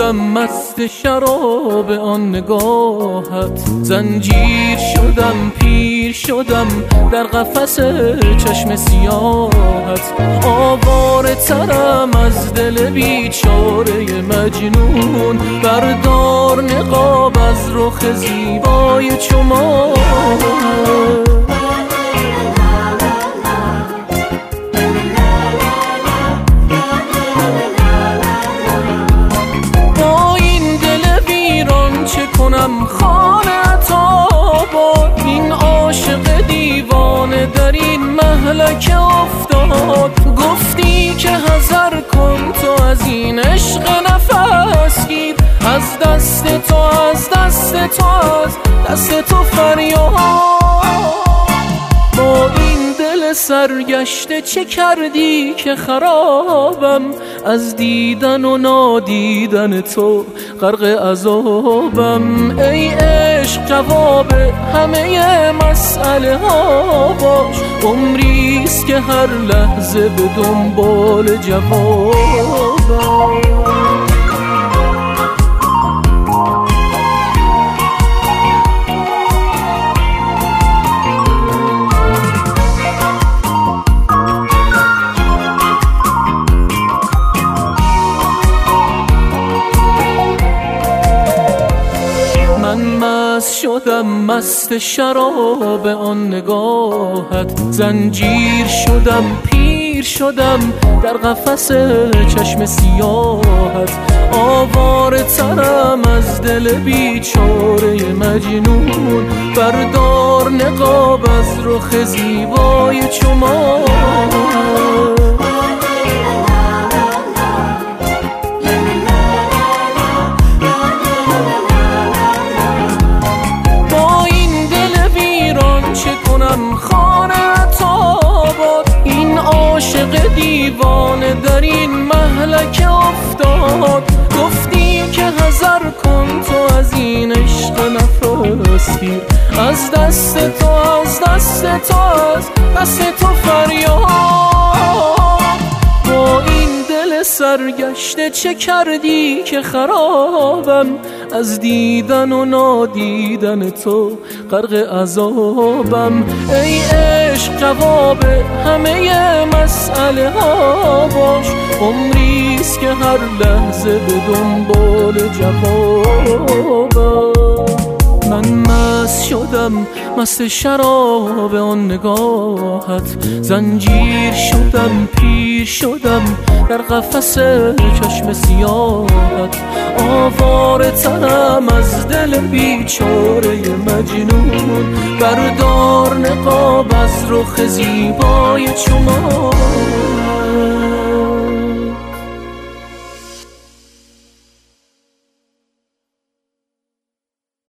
شدم مست شراب آن نگاهت، زنجیر شدم پیر شدم در قفس چشم سیاهت. آواره ترم از دل بیچاره مجنون، بردار نقاب از رخ زیبای چو ماهت. خانه تا با این عاشق دیوانه در این مهلک افتاد. گفتی که حذر کن تو از این عشق نفس گیر، از دست تو از دست تو از دست تو فریاد. با این دل سرگشته چه کردی که خرابم، از دیدن و نادیدن تو غرق عذابم. ای عشق جواب همه مسئله ها باش، عمریست که هر لحظه به دنبال جوابم. مست شدم مست شراب آن نگاهت، زنجیر شدم پیر شدم در قفس چشم سیاهت. آواره ترم از دل بیچاره مجنون، بردار نقاب از رخ زیبای چو ماهت. خانه تا باد این عاشق دیوانه در این مهلک افتاد. گفتی که حذر کن تو از این عشق نفس گیر، از دست تو از دست تو از دست تو فریاد. با این دل سرگشته چه کردی که خرابم، از دیدن و نادیدن تو غرق عذابم. ای عشق جواب همه مسئله ها باش، عمریست که هر لحظه به دنبال جوابم. من مست شدم مست شراب آن نگاهت، زنجیر شدم پیر شدم در قفس چشم سیاهت. آواره ترم از دل بیچاره مجنون، بردار نقاب از رخ زیبای چو ماه.